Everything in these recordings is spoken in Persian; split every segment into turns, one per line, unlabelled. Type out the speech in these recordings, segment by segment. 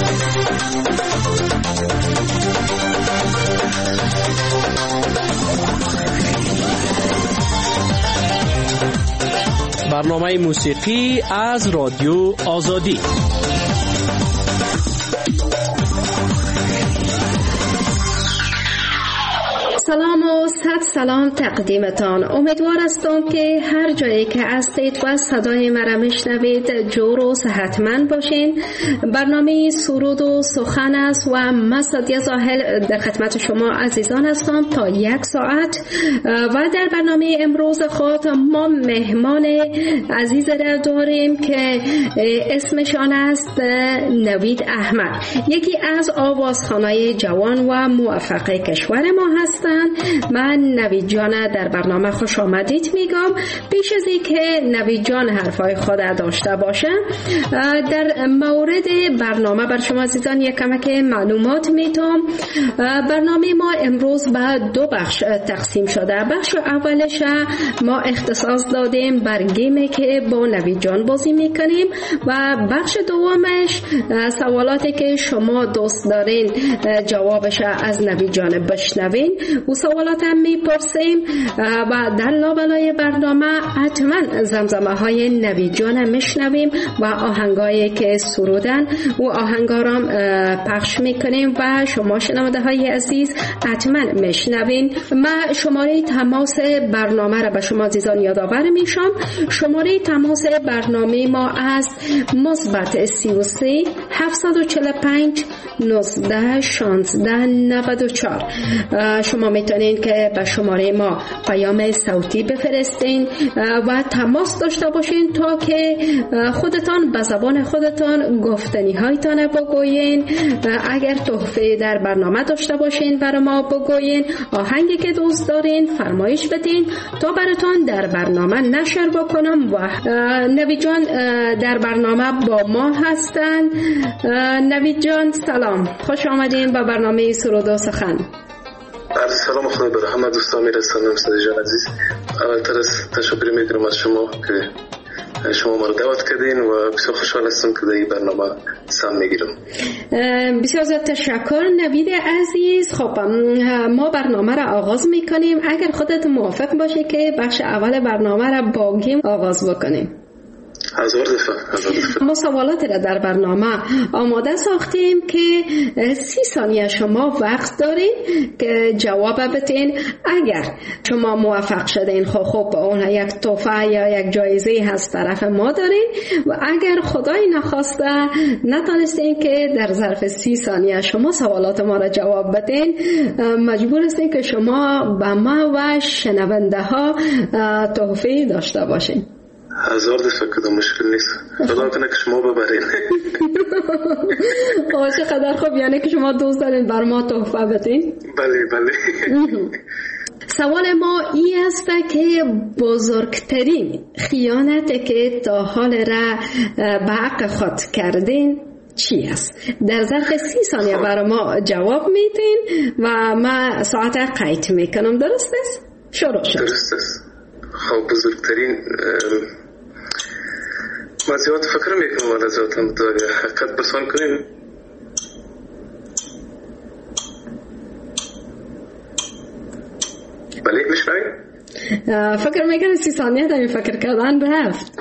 برنامه موسیقی از رادیو آزادی.
سلام و صد سلام تقدیمتان. امیدوار هستم که هر جایی که هستید و صدای مرا میشنوید جور و صحتمند باشین. برنامه سرود و سخن است و من سعدیه زاهل در خدمت شما عزیزان هستم تا 1 ساعت. و در برنامه امروز خود ما مهمان عزیز را داریم که اسمشان است نوید احمد، یکی از آوازخوانای جوان و موفق کشور ما هستند. من نوید جان در برنامه خوش آمدید میگم. پیش از اینکه نوید جان حرفای خود داشته باشه، در مورد برنامه بر شما عزیزان یک کمک معلومات میتونم. برنامه ما امروز به 2 بخش تقسیم شده. بخش اولش ما اختصاص دادیم بر گیمی که با نوید جان بازی میکنیم و بخش دومش سوالاتی که شما دوست دارین جوابش از نوید جان بشنوین و سوالات هم میپرسیم و در لابلای برنامه حتما زمزمه های نوید جان میشنویم و آهنگایی که سرودن و آهنگارام پخش میکنیم و شما شنونده های عزیز حتما میشنوین. من شماره تماس برنامه را به شما عزیزان یادآور میشم. شماره تماس برنامه ما است +33 745 19 16 94. شما میتونین که به شماره ما پیام صوتی بفرستین و تماس داشته باشین تا که خودتان به زبان خودتان گفتنی هایتان بگوین. اگر تحفه در برنامه داشته باشین برای ما بگوین، آهنگی که دوست دارین فرمایش بدین تا براتون در برنامه نشر بکنم. و نوید جان در برنامه با ما هستند. نوید جان سلام، خوش آمدین به برنامه سرود و سخن.
سلام، خدا بر همه دوستان میرسانم. سعدی جان عزیز، اولتر از تشکر میکنم از شما که شما ما رو دعوت کردین و بسیار خوشحال هستم که در این برنامه سهم میگیرم.
بسیار زیاد تشکر نوید عزیز. خب ما برنامه را آغاز میکنیم. اگر خودت موافق باشه که بخش اول برنامه را با گیم آغاز بکنیم.
هزار دفعه.
ما سوالات را در برنامه آماده ساختیم که 30 ثانیه شما وقت دارین که جواب بدین. اگر شما موفق شدین خب اون یک تحفه یا یک جایزه هست طرف ما دارین و اگر خدای نخواسته نتونستین که در ظرف 30 ثانیه شما سوالات ما را جواب بدین، مجبور هستین که شما به ما و شنونده ها تحفه داشته باشین.
1000 دفعه کدام مشکل نیست. خدا کنه که شما ببرین.
چقدر خوب، یعنی که شما دوست دارین بر ما تحفه بدین؟
بله.
سوال ما این است که بزرگترین خیانتی که تا حال را به حق خود کردین چی است؟ در ظرف 30 ثانیه برای ما جواب میدین و ما ساعت قید میکنم. درست است؟ شروع شد.
درست است. خب بزرگترین ما زیاد فکر میکنم ولی زیاد هم حقیقت برسان کنیم. بله میشنوید؟
فکر میکنم 30 ثانیه تا فکر کردن رفت.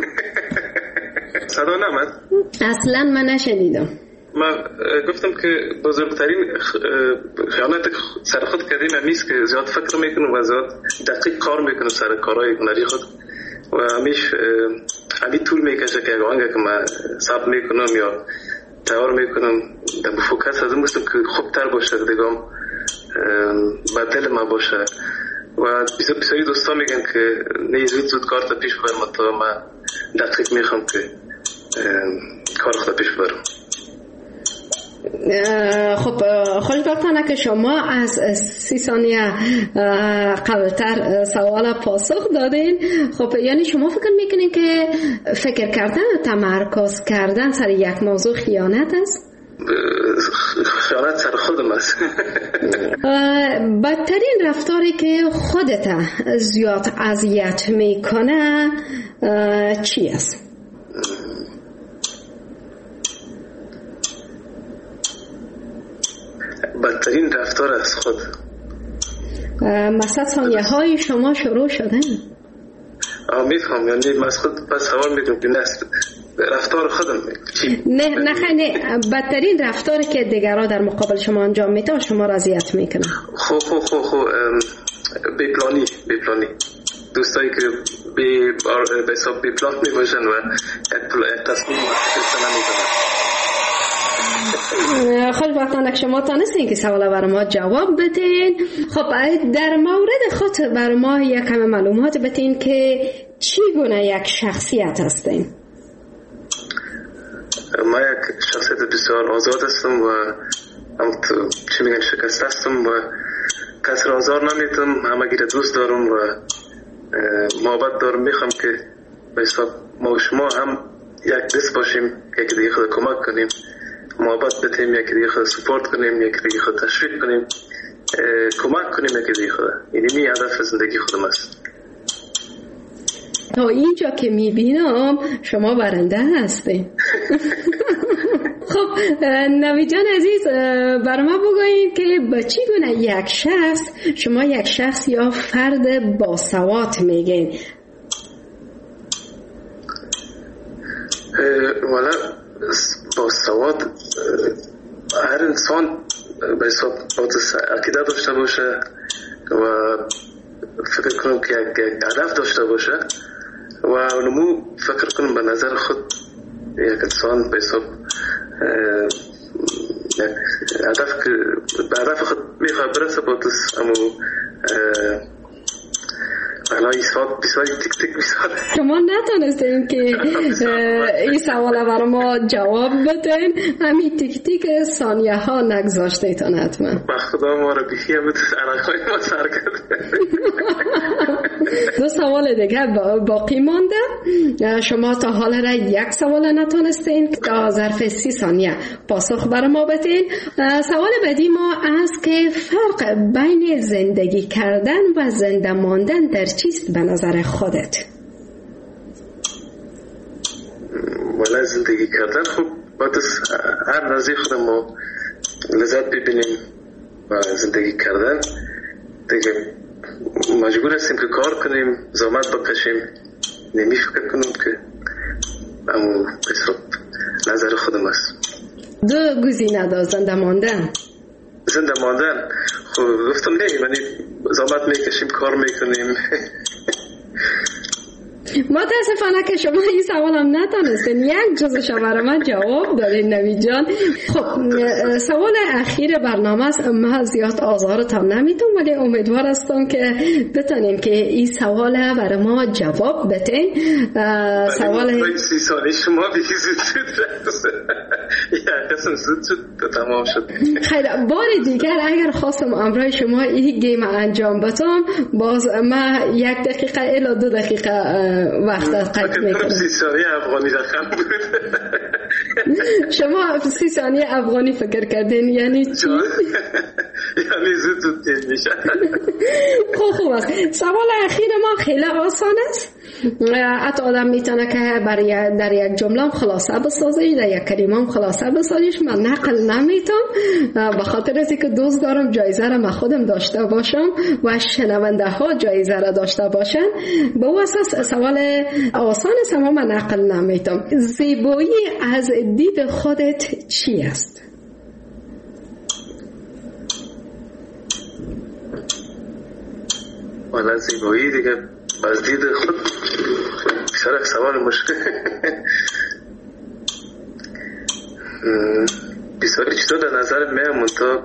صدا نمد؟
اصلا من نشنیدم.
من گفتم که بزرگترین خیانت سر خود کردیم نیست که زیاد فکر میکنم و زیاد دقیق کار میکنم سر کارهای هنری خود و همیشه طول میکشه که آنگه که من ثبت میکنم یا تیار میکنم در فوکس از این بستم که خوبتر باشه دیگم بدل من باشه و بسیاری دوستا میگن که نه زود کار تا پیش برم تا من دقیق میخوام که کار خود پیش برم.
خب خوشبختانه که شما از 30 ثانیه قبلتر سوال پاسخ دادین. خب یعنی شما فکر میکنین که فکر کردن و تمرکز کردن سر یک موضوع خیانت است؟
خیانت سر خودم است.
بدترین رفتاری که خودت زیاد اذیت میکنه چی است؟
بدترین رفتار از خود.
مثلا ثانیه های شما شروع شده؟
میفهم، یعنی من از خود پس سوال میکنم که رفتار خودم
نه بدترین رفتاری که دیگرها در مقابل شما انجام میده شما را اذیت میکنه.
خب بیپلانی دوستایی که به حساب بیپلان میباشن و تصمیم نمیگیرن.
خوشبختانه شما تانستین که سوال برای ما جواب بدین. خب در مورد خود برای ما یک کم معلومات بدین که چی گونه یک شخصیت هستین؟
ما یک شخصیت بسیار آزاد هستم و چی میگن شکست هستم و کس را آزار نمیتم، همه گیره دوست دارم و محبت دارم. میخوام که به حساب ما و شما هم یک دست باشیم، یکی دیگه خود کمک کنیم، محبت بدیم، یکی دیگه خود سپورت کنیم، یکی دیگه خود تشویق کنیم، کمک کنیم یکی دیگه خود. این هدف زندگی خودم است.
تا اینجا که میبینم شما برنده هستین. خب نوید جان عزیز بر ما بگویید که با چی گونه یک شخص شما یک شخص یا فرد باسواد میگین؟
والا باسواد هر انسان به حساب عقیده داشته باشه و فکر کنم که یک هدف داشته باشه و اونمو فکر کنم به نظر خود یک انسان به حساب هدف که به هدف خود میخواد برسه با دست امو الان بسیار تک تک بسیار
شما نتونستین که این سوال برای ما جواب بدین، همین تک تک ثانیه ها نگذاشتیتون حتما.
خدا ما رو بخیر بده علاقه ما سر کرد.
دو سوال دیگه باقی مانده. شما تا حال را یک سوال نتونستین تا ظرف 30 ثانیه پاسخ برای ما بدین. سوال بعدی ما است که فرق بین زندگی کردن و زنده ماندن در چیست به نظر خودت؟
والا زندگی کردن خب باید هر نزدیک خودم ما لذت ببینیم و زندگی کردن دیگه مجبور هستیم که کار کنیم، زحمت بکشیم. نمی فکر کنم که امو حساب نظر خودم است.
دو گزینه دار زنده ماندن.
زنده ماندن خب گفتم نه، یعنی زحمت میکشیم، کار میکنیم.
متاسفانه که شما این سوال هم نتونستین یک جزش برای من جواب دادین نوید جان. خب سوال اخیر برنامه است. من زیاد آزارتان نمیدم ولی امیدوار هستم که بتونیم که این سوال برای ما جواب بدین.
سوال 30 ثانیه شما یک قسم زود شد تمام شد.
خیلی بار دیگر اگر خواستم امروز شما این گیم انجام بدم باز من 1 دقیقه الی 2 دقیقه وقت قطع میکنم.
30 ثانیه افغانی رقم بود.
شما 30 ثانیه افغانی فکر کردین یعنی چی؟
یعنی زود تیز میشه.
خوب است. سوال اخیر ما خیلی آسان است. حتی آدم میتونه که در یک جمله خلاصه بسازه، در یک کلمه هم خلاصه بسازیش. من نقل نمیتونم به خاطر از اینکه دوست دارم جایزه را من خودم داشته باشم و شنونده ها جایزه را داشته باشن. به اساس سوال آسان است اما من نقل نمیتونم. زیبایی از دید خودت چی است؟
والا زیبایی دیگه از دید خود بسیار سوال مشکل. بسیاری چیزا در نظر میام منطقه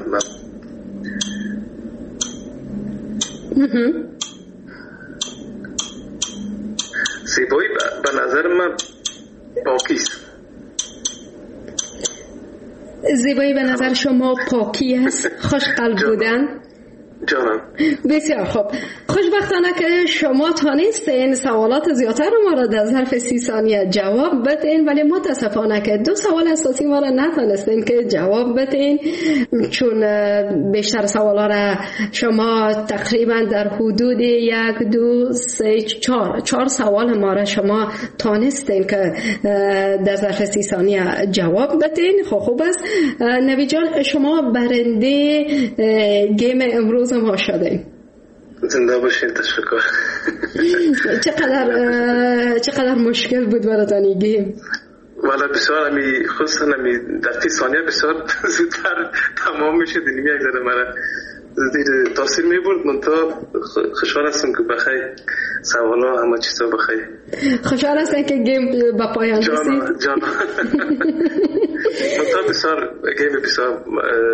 زیبایی به نظر من پاکیست.
زیبایی به نظر شما پاکی است، خوش قلب بودن؟
جانم.
بسیار خوب. خوشبختانه که شما تانستین سوالات زیادتر ما را در ظرف 30 ثانیه جواب بدین، ولی متاسفانه که 2 سوال اساسی ما را نتانستین که جواب بدین، چون بیشتر سوالا را شما تقریبا در حدود 1 2 3 4 سوال ما را شما تانستین که در ظرف 30 ثانیه جواب بدین. خوب است. نوید جان، شما برنده گیم امروز ما شدین.
زنده باشین. تشکر.
چقدر مشکل بود براتون این گیم؟
والا بسیار خصوصا در 30 ثانیه بسیار زودتر تمام میشه. دیگه یک ذره مرا زیر تاثیر میبرد. من تا خوشحال هستم که بخیر سوالا همه چیزا بخیر.
خوشحال هستم که گیم به پایان رسید.
جان من تا بسیار گیم بسیار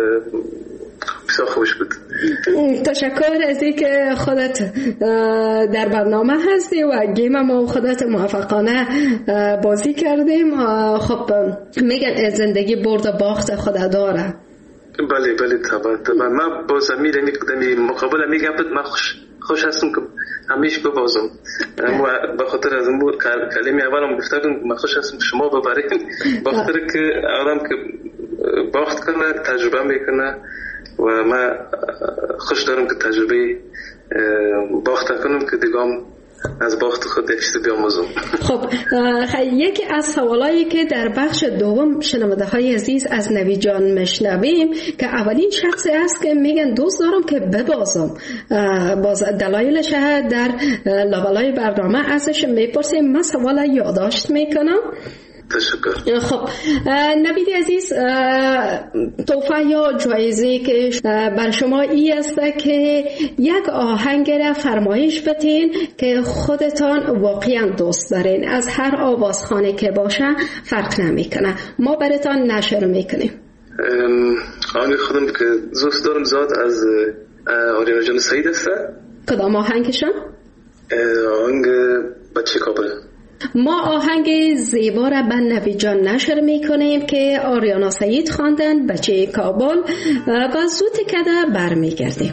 خوش بود.
تشکر از اینکه خودت در برنامه هستی و گیم ما خودت موفقانه بازی کردیم. خب میگن زندگی برد و باخت خود داره.
بله طبعا من با زمین قدمی مقابل میگم من خوش هستم که همیشه ببازم. با خاطر از اون کلمه اولم گفتم من خوش هستم که شما ببرین. با خاطر که آدم که باخت کنه تجربه میکنه و من خوش دارم که تجربه باخت کنم که دیگه از باخت خود یک چیز بیاموزم.
خب یکی از سوالایی که در بخش دوم شنونده های عزیز از نوید جان میشنویم که اولین شخصی است که میگن دوست دارم که ببازم، باز دلایلش در لابلای برنامه ازش میپرسیم. من سوال یادداشت میکنم.
تشکر.
خب نوید عزیز، تحفه یا جایزه که بر شما ای است که یک آهنگ را فرمایش بدین که خودتان واقعا دوست دارین، از هر آوازخانه که باشه فرق نمیکنه، ما براتان نشر میکنیم.
آهنگ خودم که دوست دارم زاد از آریانا جان سعید است.
کدام آهنگشان؟
آهنگ بچه کابل.
ما آهنگ زیبا را به نوید جان نشر میکنیم که آریانا سعید خواندن، بچه کابل، و زود کده برمیگردیم.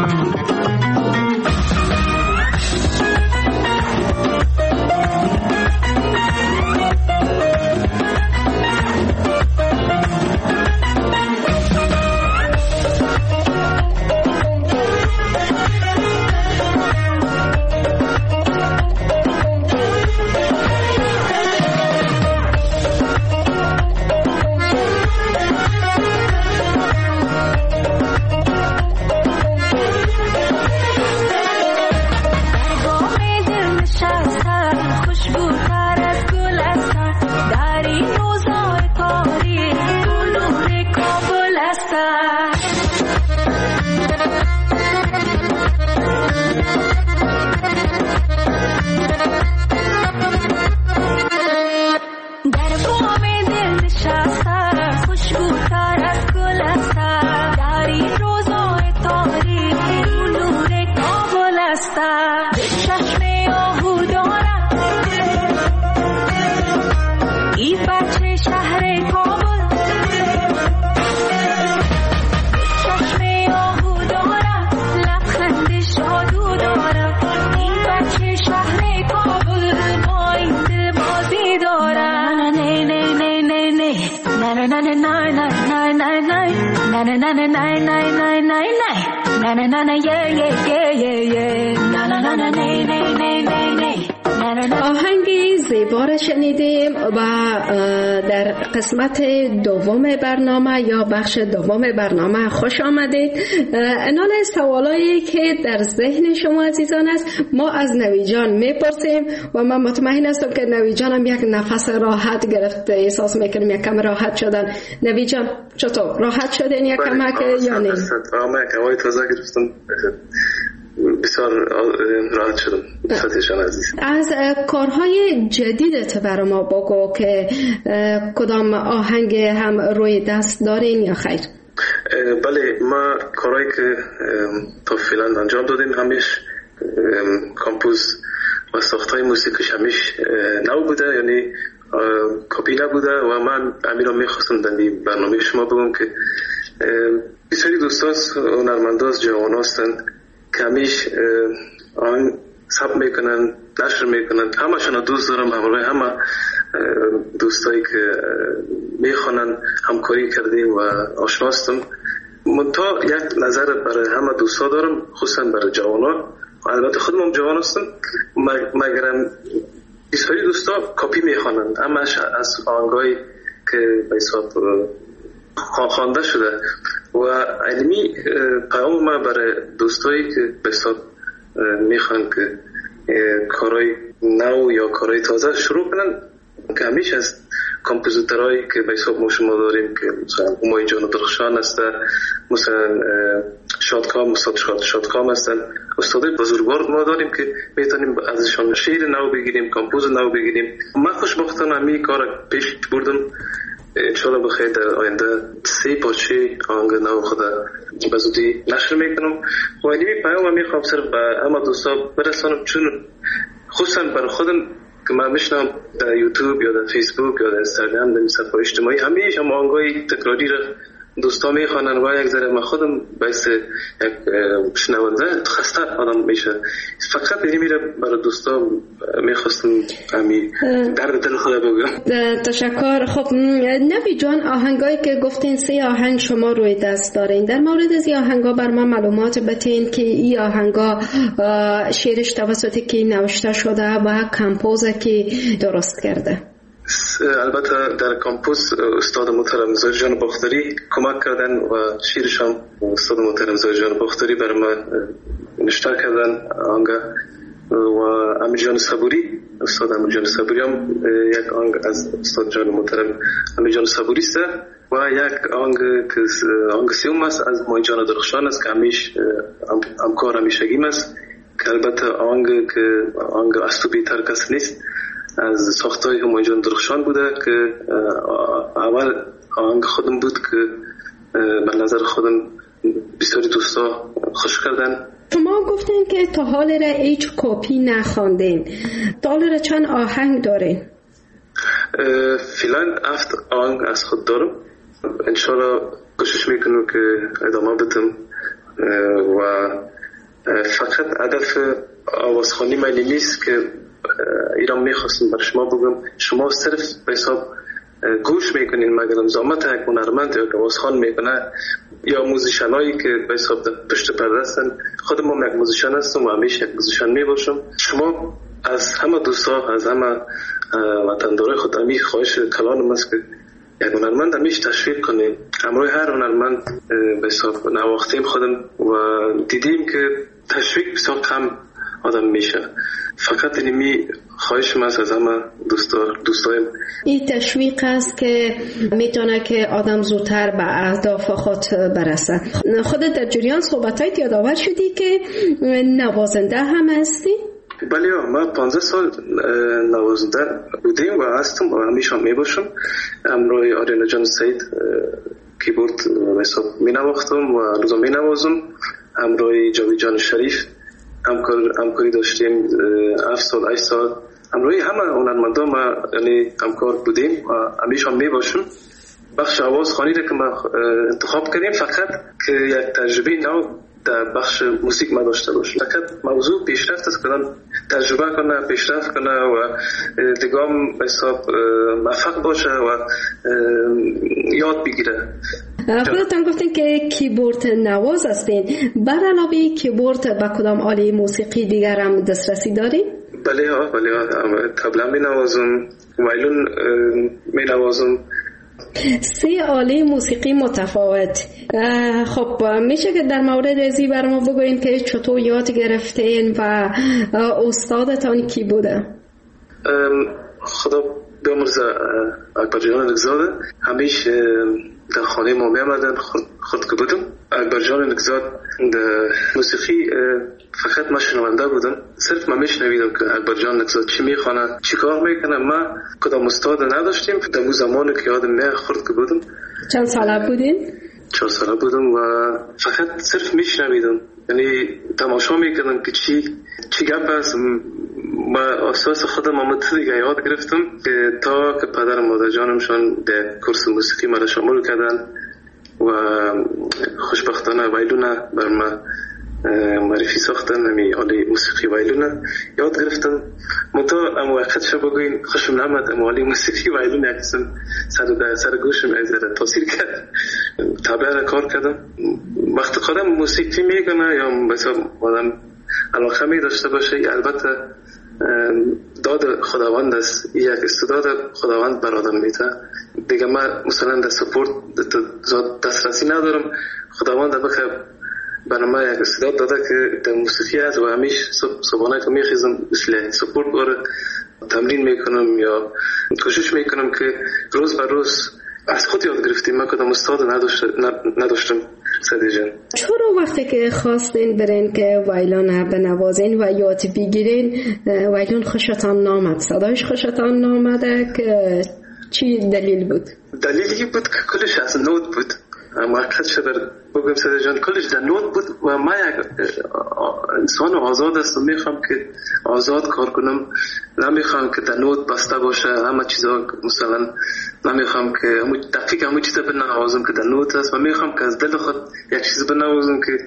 آهنگی زیبا را شنیدیم و در قسمت دوم برنامه یا بخش دوم برنامه خوش آمدید. انال سوالایی که در ذهن شما عزیزان است ما از نوی جان میپرسیم و من مطمئن هستم که نوی جان هم یک نفس راحت گرفته، احساس میکنیم یک کم راحت شدن. نوی جان چطور راحت شدین یک کم یا نه؟
هوای تازه گرفتم، بسیار راحت شدم. فتحشان عزیز، از
کارهای جدیدت برای ما بگو که کدام آهنگ هم روی دست دارین یا خیر؟
بله، ما کارهایی که تا فعلا انجام دادیم همیش کامپوز و ساختهای موسیقیش همیش نو بوده، یعنی کپی نبوده و من امیر رو میخواستم در برنامه شما بگم که بسیاری دوستاست هنرمنداست جوان هستند که همیش آن ثبت میکنن، نشر میکنن. همشون دوست دارم، همه دوستایی که میخوانن همکاری کردیم و آشنا هستم. منتها یک نظر برای همه دوستا دارم، خصوصا برای جوانا. البته خودم جوان هستم، مگرم بسیاری دوستا کپی میخوانن، همش از آهنگایی که به حساب خوانده شده و علمی پیام ما برای دوستایی که به حساب میخوان که کارهای نو یا کارهای تازه شروع کنن، که همیشه از کمپوزیترهایی که به حساب ما شما داریم که مثلا همای جان درخشان هسته، مثلا شادکام، استاد شادکام هستن، استادای بزرگوار ما داریم که میتونیم ازشان شعر نو بگیریم، کمپوز نو بگیریم. من خوشبختانه همی کار پیش بردم، انشاءالله بخیر در آینده 3 پارچه آهنگ نو خود به زودی نشر میکنم و اینمی پیام میخوام صرف به همه دوستا برسانم، چون خصوصا برای خودم که من میشنم در یوتیوب یا در فیسبوک یا در اینستاگرام در صفحات اجتماعی همیشه هم آهنگای تکراری را دوستا میخوانن و یک ذره من خودم باعث یک شنونده خسته آدم میشه. فقط اینمی را برای دوستا میخواستم همی درد دل خدا بگم.
تشکر. خب نوی جان، آهنگایی که گفتین 3 آهنگ شما روی دست دارین، در مورد از این آهنگا بر من معلومات بتین که این آهنگا شعرش توسط کی نوشته شده و کمپوز کی درست کرده؟
البته در کمپوز استاد محترم زاهد جان باختری کمک کردن و شعرش هم استاد محترم زاهد جان باختری بر من نوشته کردن آهنگ و امیر جان صبوری، استاد امیر جان صبوری هم یک آهنگ از استاد جان محترم امیر جان صبوری است و یک آهنگ سوم است از مای جان درخشان است که همیش همکار همیشگیم است، که البته آهنگ از تو بیتر کس نیست، از ساختای همای جان درخشان بوده که اول آهنگ خودم بود که به نظر خودم بسیاری دوستا خوش کردن.
شما گفتین که تا حال را هیچ کپی نخواندین، تا حال را چند آهنگ دارین؟
فعلا 7 آهنگ از خود دارم، انشالله کوشش میکنم که ادامه بدم و فقط هدف آوازخوانی من نیست که ایران میخواستم بر شما بگم شما صرف به حساب گوش میکنین مگر زحمت یک هنرمند یا آوازخوان میکنه یا موزیشنایی که به حساب پشت پرده هستن. خودم هم یک موزیشن هستم و همیشه یک موزیشن میباشم. شما از همه دوستا از همه وطندارای خود همی خواهش کلانم است که یک هنرمند همیشه تشویق کنیم. همراه هر هنرمند به حساب نواختیم خودم و دیدیم که تشویق بسیار کم آدم میشه. فقط اینمی خواهش من از همه دوستایم
این تشویق است که میتونه که آدم زودتر به اهداف خود برسه. خودت در جریان صحبتایت یادآور شدی که نوازنده هم هستی؟
بله ما 15 سال نوازنده بودیم و هستم و همیشه میباشم. همراه آریانا جان سعید کیبورد حساب می نواختم و روزا می نوازم. همراه جاوید جان شریف همکاری داشتیم 7 سال 8 سال. همراه همه هنرمندا ما یعنی همکار بودیم و همیشه می باشم. بخش آوازخوانی را که ما انتخاب کردیم فقط که یک تجربه نو در بخش موسیقی ما داشته باشیم. فقط موضوع پیشرفت است که تجربه کنه، پیشرفت کنه و دیگام حساب موفق باشه و یاد بگیره.
خودتان گفتین که کیبورد نواز هستین. بر علاوه کیبورد به کدام آله موسیقی دیگر هم دسترسی دارین؟
بله طبله می نوازم، وایلون می نوازم.
3 آله موسیقی متفاوت. خب میشه که در مورد ازی بر ما بگوین که چطور یاد گرفتین و استادتان کی بوده؟
خدا بیامرزه اکبر جان نگزاده همیشه در خانه ما می آمدن خود که بودم. اکبر جان نگزاد در موسیقی فقط ما شنونده بودم. صرف ما میشنویدم که اکبر جان نگزاد چی میخوانه چی کار میکنه. ما کدام استاد نداشتیم. در اون زمانی که یادم میخورد که بودم.
چند ساله بودین؟
4 ساله بودم و فقط صرف میشنویدم. یعنی تماشا میکردم که چی گپ است. ما اساس خودم آمده دیگه یاد گرفتم که تا که پدر مادر جانمشان در کورس موسیقی مرا شامل کردن و خوشبختانه وایلونه بر ما معرفی ساختن. همی آله موسیقی وایلونه یاد گرفتم. منطقه اما وقت شب بگوین خوشم نامد اما آله موسیقی وایلونه یکسم سر گوشم ایزده تاثیر کرد. طبعه را کار کردم. وقت خودم موسیقی میگنه یا مثلا آدم علاقه می داشته باشه البته داد خداوند است. یک استعداد خداوند بر آدم میده دیگه. ما مثلا در سپورت دسترسی ندارم. خداوند بخیر برای ما یک استعداد داده که در موسیقی هست و همیشه صبحانه که میخیزم مثل سپورت باره تمرین میکنم یا کوشش میکنم که روز بر روز از خود یاد گرفتیم. من کدام استاد نداشتم. سعدی جان
چرا وقتی که خواستین برین که وایلون بنوازین و یاد بگیرین وایلون خوشتان نامد؟ صدایش خوشتان نامده که چی دلیل بود؟
دلیلی بود که کلش از نوت بود. موقت شده بگم سعدی جان کلش در نوت بود و ما یک انسان آزاد است و میخوام که آزاد کار کنم. نمیخوام که در نوت بسته باشه همه چیزا. مثلا نمیخوام که همون چیزا بنوازم که در نوت است و میخوام که از دل خود یک چیز بنوازم که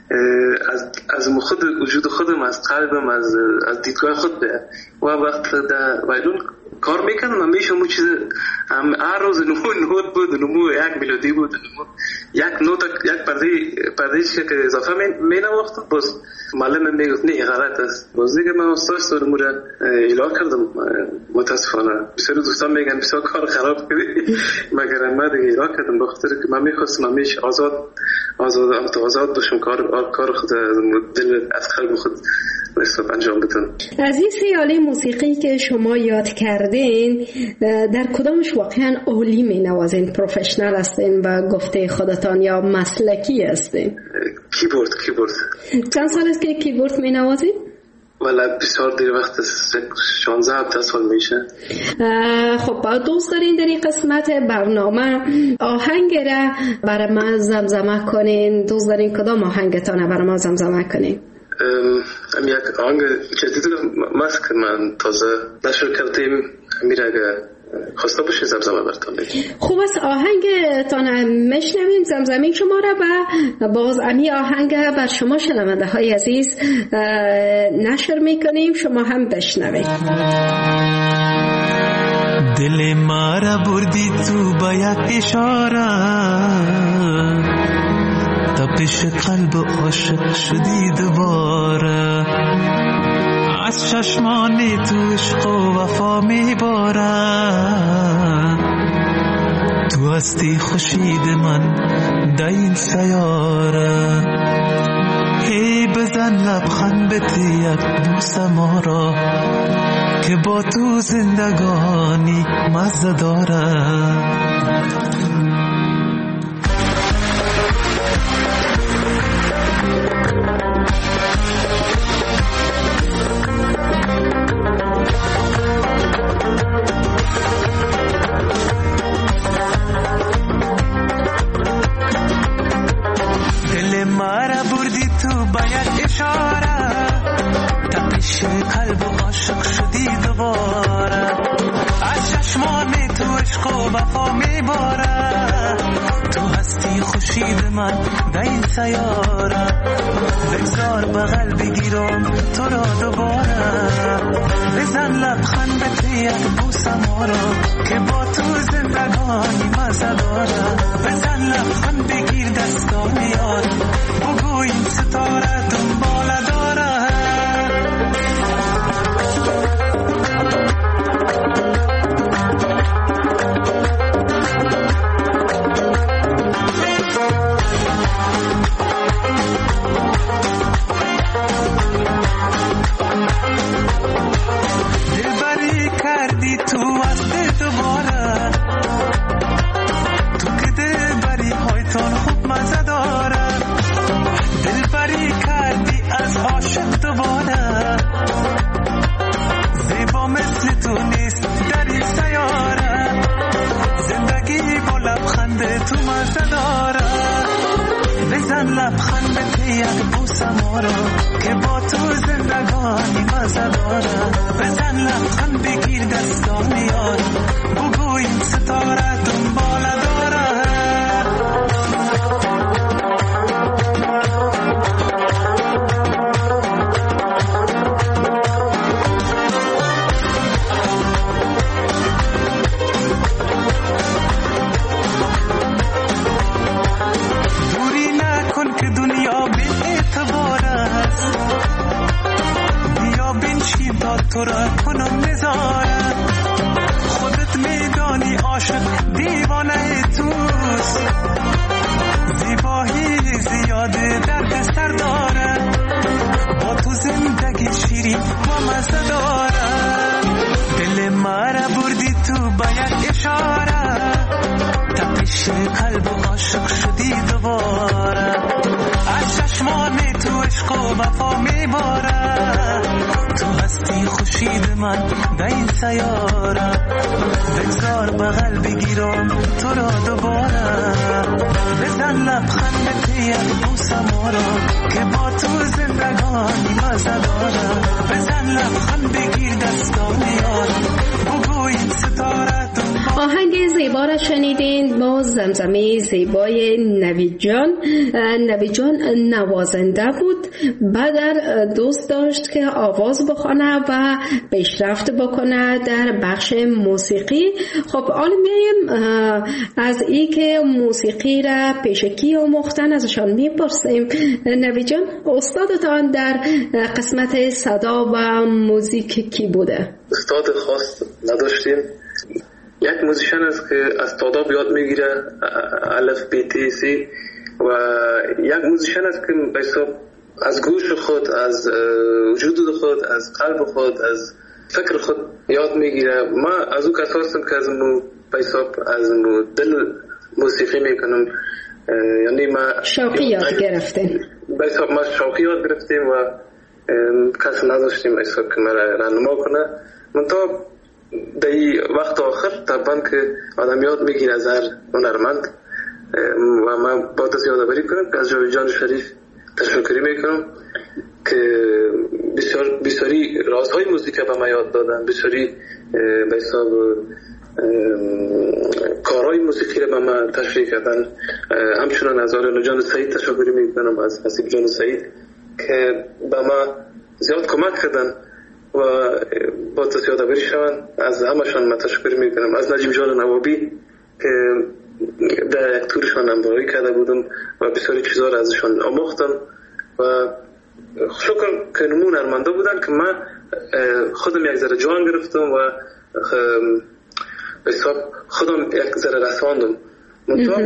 از خود وجود خودم از قلبم از دیدگاه خود به و وقت در وایلون کار میکنم همیشه همون چیز هر روز نوت بود نمو یک ملودی بود یک نوت یک پرده که اضافه می نواختم. باز معلم میگفت نه غلط است. باز دیگه من استادش رو اعلام کردم. متاسفانه بسیار دوستان میگن بسیار کار خراب کردی مگر من دیگه اعلام کردم بخاطر که من میخواستم همیشه آزاد باشم کار خود دل از قلب خود انجام بدم.
از این 3 آله موسیقی که شما یاد کردین در کدامش واقعا عالی می نوازین؟ پروفشنال هستین و گفته خودتان یا مسلکی هستین؟
کیبورد.
چند سال است که کیبورد می نوازین؟
والا بسیار دیر وقت است. 16 سال میشه.
خب دوست دارین در این قسمت برنامه آهنگ را برای ما زمزمه کنین؟ دوست دارین کدام آهنگتان برای ما زمزمه کنین؟
یک آهنگ جدید ماست که من تازه نشر کردیم. میره اگه خواسته باشه زمزمه براتون بگم.
خوب است، آهنگتان میشنویم، زمزمه شما را، و باز امی آهنگ بر شما شنونده های عزیز نشر میکنیم، شما هم بشنوید.
دل ما را بردی تو با یک اشاره، تپش قلب عاشق شدی دوباره، از چشمان تو عشق و وفا میباره، تو هستی خورشید من در این سیاره، هی بزن لبخند بده یک بوس ما را، که با تو زندگانی مزه داره. دل مرا بردی تو با یک اشاره، تپش قلب عاشق شدی دوباره، از چشمان تو عشق و وفا میباره، تو هستی خورشید من در این سیاره، بگذار بغل بگیرم تو را دوباره، بزن لبخند بده یک بوس ما را، که با تو زندگانی مزه داره، بزن لبخند بگیر دستام یار، بگو این ستاره دنباله داره. دلبری کردی تو از دوباره، تو که دلبری هایتون خوب مزه داره، دلبری کردی از عاشق دوباره، زیبا مثل تو نیست در این سیاره، زندگی با لبخند تو مزه داره، بزن لبخند بده یک بوس ما را، که با تو زندگانی مزه داره، بزن لبخند بگیر دستام یار، بگو این ستاره دنباله داره. دوری نکن که دنیا بی اعتبار است، بیا بنشین تا تو را کنم نظاره، خودت میدانی عاشق دیوانه توست، زیبایی زیاده درد سر داره، با تو زندگی شیرین و مزه داره، دل مرا بردی تو با یک اشاره، تپش قلب عاشق شدی دوباره، از چشمان تو عشق و وفا میباره، تو هستی خورشید من در این سیاره، بگذار بغل بگیرم تو را دوباره، بزن لبخند بده یک بوس ما را، که با تو زندگانی مزه داره، بزن لبخند بگیر دستام یار، بگو این ستاره
آهنگ زیبا را شنیدین با زمزمه زیبای نوید جان. نوید جان نوازنده بود، بعد دوست داشت که آواز بخونه و پیشرفت بکنه در بخش موسیقی. خب حالا میایم از این که موسیقی را پیشکی آموختن ازشان میپرسیم. نوید جان، استادتان در قسمت صدا و موزیک کی بوده؟
استاد خاص نداشتیم، یک موزیشن است که از تاداب یاد میگیره، الف بی تی سی، و یک موزیشن است که به حساب از گوش خود، از وجود خود، از قلب خود، از فکر خود یاد میگیره. ما از او کسا هستم که از مو به حساب از مو دل موسیقی میکنم، یعنی ما
شوقی یاد گرفتیم،
به حساب ما شوقی یاد گرفتیم و کس نداشتیم به حساب که مرا راهنما کنه. منتها در وقت آخر طبعا که آدم یاد میگیره از هر هنرمند، و من باید از یادآوری کنم که از جاوید جان شریف تشکری میکنم که بسیار بسیاری رازهای موزیک به ما یاد دادن، بسیاری به حساب کارهای موسیقی رو به ما تشریح کردن. همچنان از آقای جان سعید تشکر میکنم، از حسیب جان سعید که به ما زیاد کمک کردن و با یادآوری شوند. از همشان من تشکر میکنم. از نجیب جان نوابی که در یک تورشان همراهی کرده بودم و بسیاری چیزا رو ازشان آموختم و شکر که نمون هنرمندا بودن که من خودم یک ذره جان گرفتم و به حساب خودم یک ذره رساندم. منطقه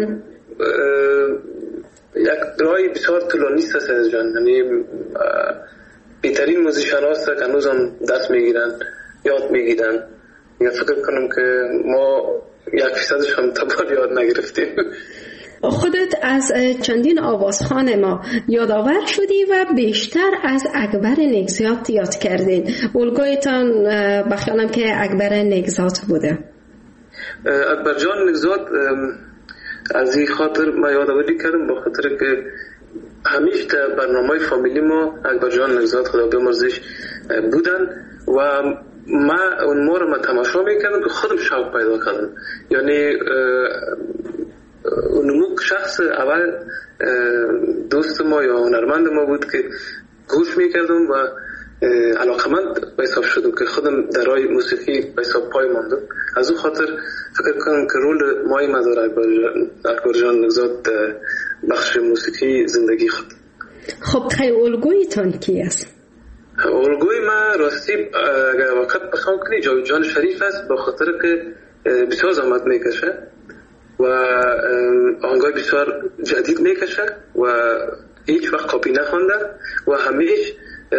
یک رای بسیار طولانی است از جان، یعنی بهترین موزیشن هاست که هنوز هم دست میگیرن، یاد میگیرن. یا فکر کنم که ما 1% هم تبال یاد نگرفتیم.
خودت از چندین آوازخوان ما یادآور شدی و بیشتر از اکبر نگزات یاد کردین. الگویتان بخیالم که اکبر نگزات بوده.
اکبر جان نگزات از این خاطر ما یادآوری کردم، با خاطر که همیشه در برنامه فامیلی ما اکبر جان نگزات خدا بیامرزش بودن و ما اون ما رو ما تماشا میکردم که خودم شوق پیدا کردم. یعنی اون شخص اول دوست ما یا هنرمند ما بود که گوش میکردم و علاقمند به حساب شدم که خودم در راه موسیقی به حساب پای ماندم. از اون خاطر فکر کنم که رول مای مدار اکبر جان نگزات بخش موسیقی زندگی خود.
خب خیلی الگویتان کی است؟
الگوی ما راستی اگر وقت بخوام کنی جاوید جان شریف است، با خاطر که بسیار زحمت میکشه و آهنگای بسیار جدید میکشه و هیچ وقت کاپی نخونده و همیشه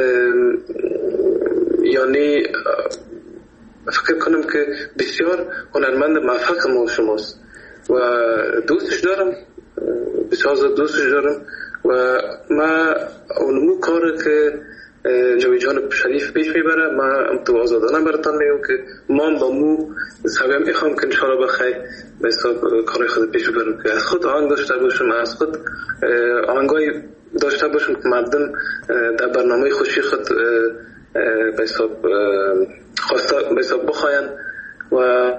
یعنی فکر کنم که بسیار هنرمند موفق ما شماست و دوستش دارم، بسیار دوستش دارم و ما اونمو کار که جاوید جان شریف پیش میبره ما تو آزادانه براتان میگم که ما با مو سویم میخوام که انشاءالله بخیر به حساب کار خود پیش ببرم که از خود آهنگ داشته باشم، از خود آهنگای داشته باشم که مردم در برنامه خوشی خود به حساب خواسته به حساب بخواین و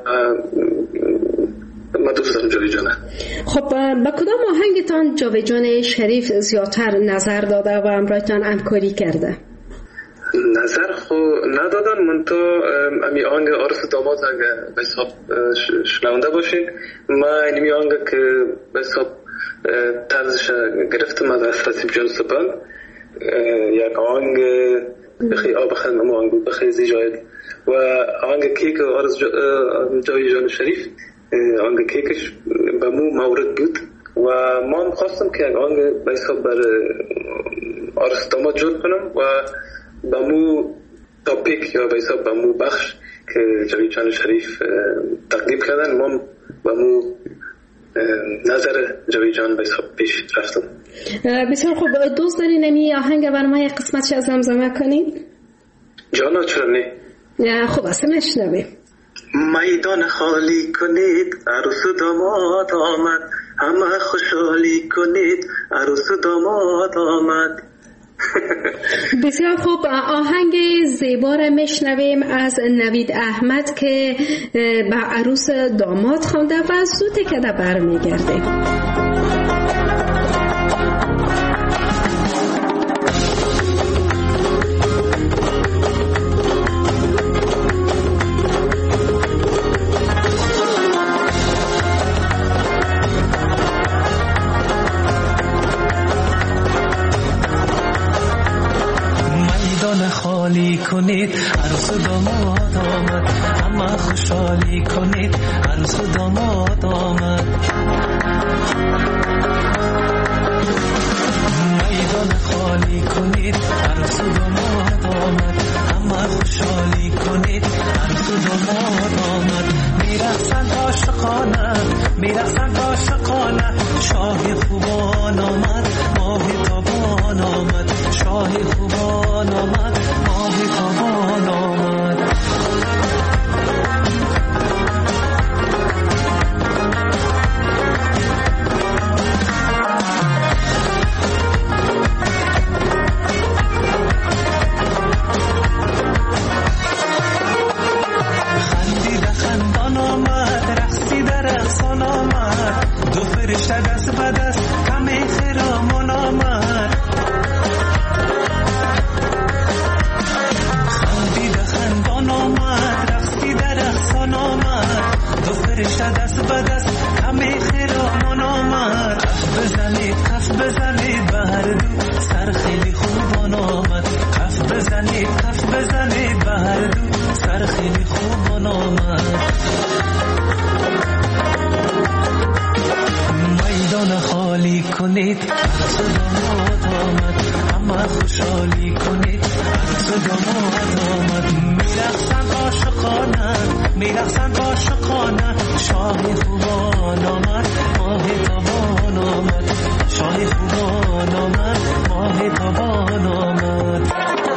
ما دوست دارم جاوید جانه.
خب با کدام آهنگتان جاوید جان شریف زیادتر نظر داده و همراهتان همکاری کرده؟
نظر خو ندادن، من تو امی آهنگ عرس داماد اگه به حساب شنونده باشین، ما اینمی آهنگ که به حساب طرزش گرفتم از حسیب جان سپند، یک آهنگ بخی آب خیلی آهنگ بخی زیجاید و آهنگ کیک عرس جاوید جان شریف آهنگ کیکش به مو مورد بود و ما خواستم که یک آهنگ به حساب بر عرس داماد جور کنم و به مو تاپیک یا به حساب به مو بخش که جاوید جان شریف تقدیم کردن ما به مو نظر جاوید جان به حساب پیش رفتم.
بسیار خوب، دوست دارین نمی آهنگ برای یک قسمتش از زمزمه کنید؟
جانا چرا نه؟
خوب است نشنویم.
میدان خالی کنید عروس و داماد آمد، همه خوشحالی کنید عروس و داماد آمد.
بسیار خوب، آهنگ زیبا را میشنویم از نوید احمد که به عروس داماد خوانده و زود که در برمیگرده.
خالی کنید عروس و داماد آمد، همه خوشحالی کنید عروس و داماد آمد. میدان خالی کنید عروس و داماد آمد، همه خوشحالی کنید عروس و داماد آمد. میرقصند عاشقانه میرقصند عاشقانه، شاه خوبان آمد ماه تابان آمد، شاه خوبان آمد ماه تابان آمد. خوشحالی کنید عروس و داماد آمد میرقصند عاشقانه میرقصند عاشقانه شاه خوبان آمد ماه تابان آمد شاه خوبان آمد ماه تابان آمد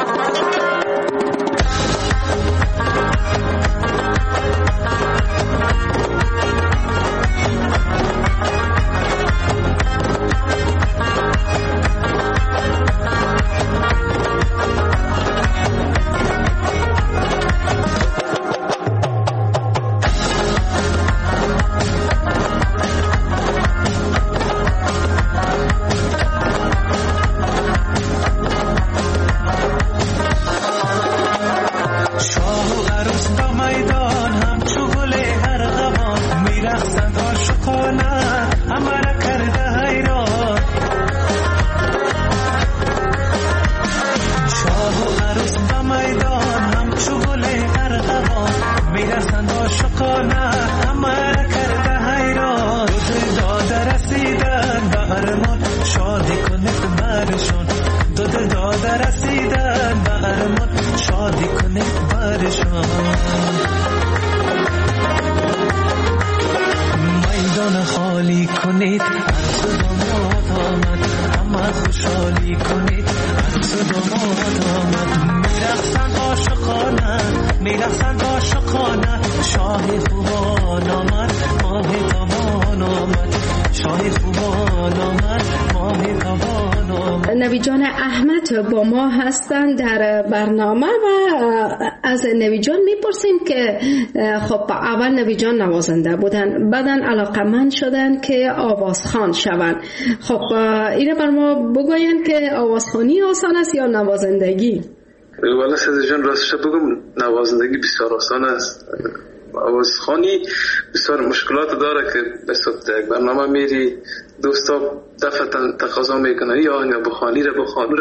نوی جان احمد با ما هستند در برنامه و از نوی جان میپرسیم که خب اول نوی جان نوازنده بودن، بعدا علاقمند شدن که آوازخوان شوند. خب اینه بر ما بگوین که آوازخوانی آسان است یا نوازندگی؟
والا سید جان راستش بگم نوازندگی بسیار آسان است. آوازخوانی بسیار مشکلات داره که به صورت برنامه میری دوستا دفعه تقاضا میکنه یا آهنگ بخوانی رو بخوان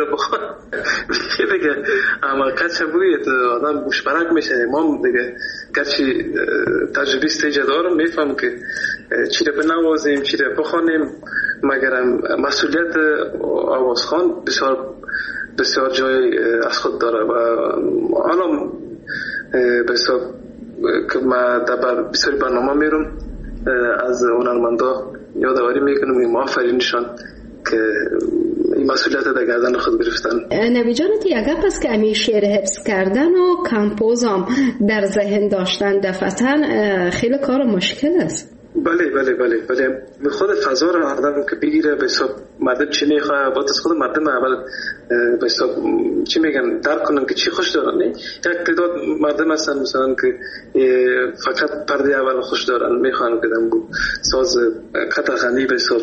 دیگه اما کچه بوید آدم مشبرک میشه. ما دیگه گرچه تجربه استیجه دارم میفهم که چی رو بنوازیم چی رو بخوانیم، مگرم مسئولیت آوازخوان بسیار جای از خود داره و الان بسیار که ما در بسیاری برنامه میرم از هنرمندا یادآوری میکنم این آفرینشان که این مسئولیت در گردن خود گرفتن.
نوی جان یک گپ است که همین شعر حفظ کردن و کمپوزم در ذهن داشتن دفعتاً خیلی کار مشکل است.
بله خود فضا رو آدم که بگیره به حساب مردم چی میخواه باید از خود مردم اول به حساب چی میگن درک کنن که چی خوش دارن. یک تعداد مردم هستن مثلا که فقط پرده اول خوش دارن میخوان که دم ساز قطعخانی به حساب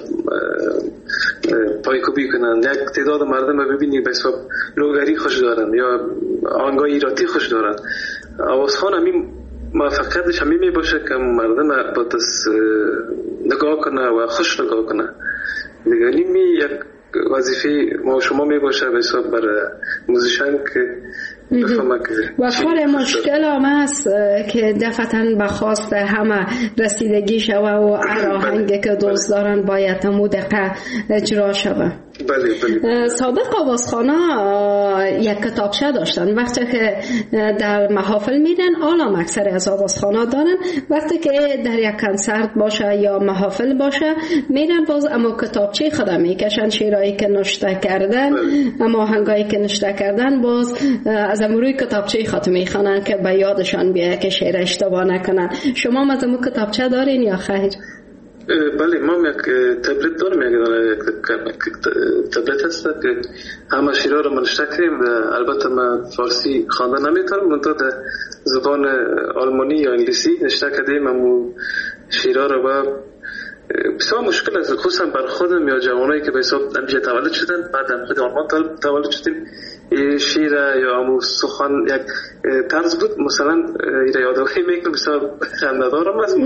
پایکوبی کنن. یک تعداد مردم رو ببینی به حساب لوگری خوش دارن یا آهنگای ایراتی خوش دارن. آوازخوان همین موفقیتش همین می باشه که مردم با دست نگاه کنه و خوش نگاه کنه. دیگه این یک وظیفه ما شما می باشه به حساب برای موزیشن که بفهمه که
و کار مشکل هم است که دفعتاً به خواست همه رسیدگی شوه و آهنگی که دوست دارن باید همون دقیقه اجرا شوه.
بله.
سابق آوازخوانا یک کتابچه داشتن. وقتی که در محافل میرن آلام اکثر از آوازخوانا دارن، وقتی که در یک کنسرت باشه یا محافل باشه میرن باز اما کتابچه خدا میکشن، شعرهایی که نوشته کردن اما آهنگایی که نوشته کردن باز از امروی کتابچه خود میخوانن که به یادشان بیایه که شعر اشتباه نکنن. شما از امو کتابچه دارین یا خیر؟
بله ما یک تبلت دارم، یک تبلت هست که همه شیرها رو نوشته کردیم. البته من فارسی خواندن نمیتونم، منتها در زبان آلمانی یا انگلیسی نوشته کردیم همون شیرها رو. و بسیار مشکل است خصوصا بر خودم یا جوانایی که به حساب نمیشه تولد شدن، بعد خود آلمان تولد شدیم. شیر یا همون سخن یک طرز بود مثلا یادآوری میکنم بسیار خنده‌دارم است.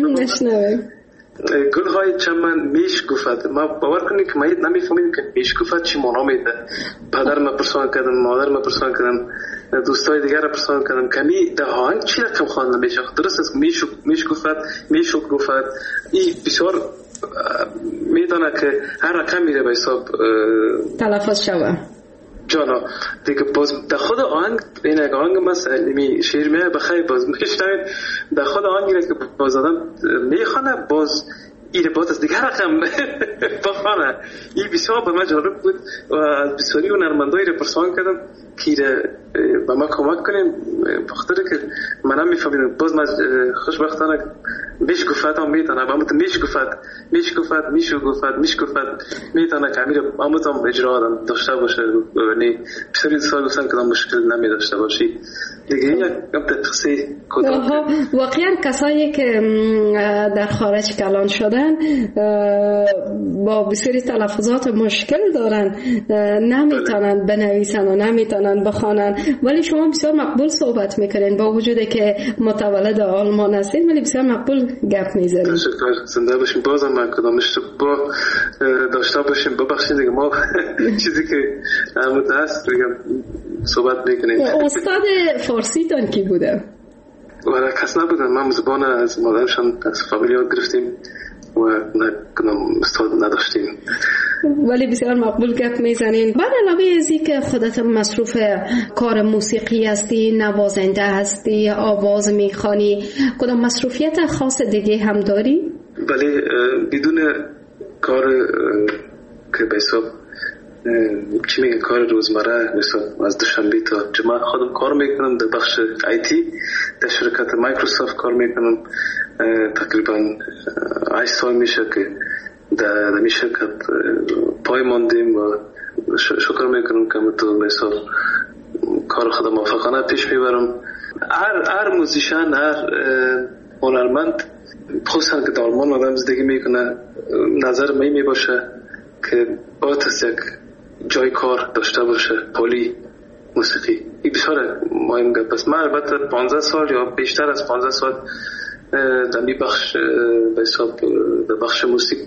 گل های چمن میش گفت. ما باور کنید که ما نمیفهمیم که میش گفت چی معنا میده. پدر ما پرسان کردم، مادر ما پرسان کردم، دوستای دیگر را پرسان کردم که می ده آهنگ چی رقم خوانده میشه. درست است میش گفت میشو گفت. این بسیار میدانه که هر رقم میره به حساب
تلفظ شوه.
جانا دیگه باز در خود آهنگ این آهنگ مثلا می شعر می بخیر باز میشنوید در خود آهنگی که باز آدم میخونه باز این باز از دیگه رقم بخونه. این بسیار به من جالب بود و بسیاری هنرمندای رو پرسان کردم که به ما کمک کنیم بخاطر که من هم میفهمیدم باز من خوشبختانه میش گفت هم میتونه اما میش گفت میتونه که امیر اما هم اجرا آدم داشته باشه یعنی بسیاری سال گفتن که مشکل نمی داشته باشی دیگه یک تقصی
واقعا کسایی که در خارج کلان شدن با بسیاری تلفظات مشکل دارن نمیتونن بنویسن و نمیتونن بخوانن ولی شما بسیار مقبول صحبت میکنین با وجودی که متولد آلمان هستین ولی بسیار مقبول گپ میزنین.
تشکر زنده باشین. بازم من کدام اشتباه داشته باشیم ببخشید دیگه ما چیزی که همون هست دیگه صحبت میکنیم.
استاد فارسی تان کی بوده؟
ولی کس نبودن. من زبان از مادرشان از فامیلیا گرفتیم و کدام استاد نداشتیم
ولی بسیار مقبول گپ میزنین. بعد علاوه از این که خودت مصروف کار موسیقی هستی، نوازنده هستی، آواز میخوانی، کدام مصروفیت خاص دیگه هم داری؟
ولی بدون کار که به حساب چی میگه کار روزمره مثلا از دوشنبه تا جمعه خودم کار میکنم در بخش آیتی در شرکت مایکروسافت کار میکنم. تقریبا 8 سال میشه که در می شرکت پای ماندیم و شکر میکنم که تو مثلا کار خودم موفقانه پیش میبرم. هر موزیشن هر هنرمند خصوصا که در آلمان آدم زندگی میکنه نظر می باشه که باید از یک جای کار داشته باشه پولی موسیقی. این بسیار مهم گفت. پس من البته 15 سال یا بیشتر از 15 سال در می بخش به حساب در بخش موسیقی